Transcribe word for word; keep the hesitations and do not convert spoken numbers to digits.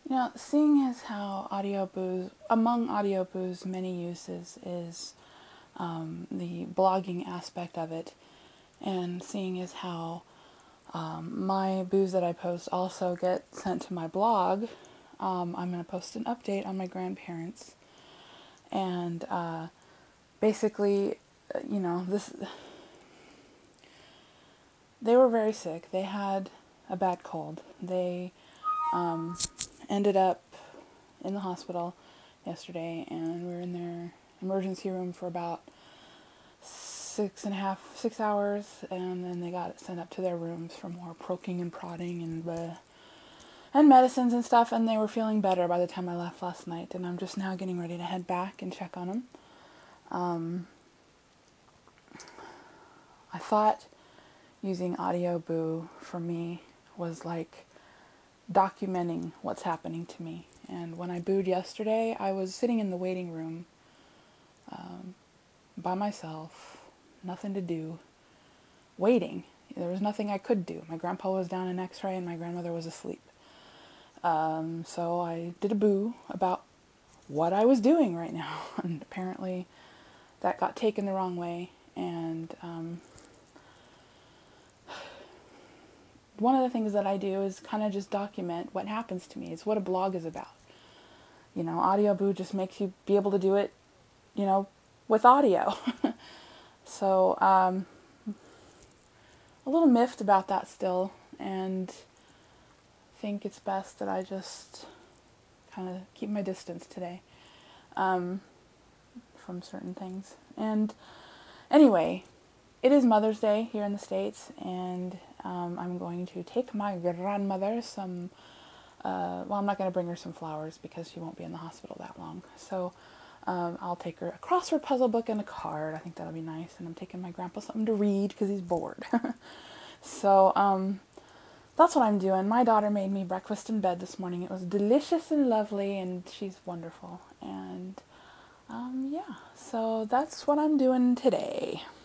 You know, seeing as how Audioboo's, among Audioboo's many uses is um, the blogging aspect of it, and seeing as how um, my boos that I post also get sent to my blog, um, I'm going to post an update on my grandparents. And uh, basically, uh, you know, this they were very sick. They had a bad cold. They um, ended up in the hospital yesterday, and we were in their emergency room for about six and a half, six hours, and then they got sent up to their rooms for more poking and prodding and bleh, and medicines and stuff, and they were feeling better by the time I left last night, and I'm just now getting ready to head back and check on them. Um, I thought using Audioboo for me was like documenting what's happening to me. And when I booed yesterday, I was sitting in the waiting room um, by myself, nothing to do, waiting. There was nothing I could do. My grandpa was down in X-ray and my grandmother was asleep. Um, so I did a boo about what I was doing right now. And apparently that got taken the wrong way. And um, one of the things that I do is kind of just document what happens to me. It's what a blog is about. You know, Audioboo just makes you be able to do it, you know, with audio. So, um, a little miffed about that still, and think it's best that I just kind of keep my distance today um, from certain things. And anyway, it is Mother's Day here in the States, and um, I'm going to take my grandmother some, uh, well, I'm not going to bring her some flowers because she won't be in the hospital that long. So um, I'll take her a crossword puzzle book and a card. I think that'll be nice. And I'm taking my grandpa something to read because he's bored. So um, that's what I'm doing. My daughter made me breakfast in bed this morning. It was delicious and lovely, and she's wonderful. And um, yeah, so that's what I'm doing today.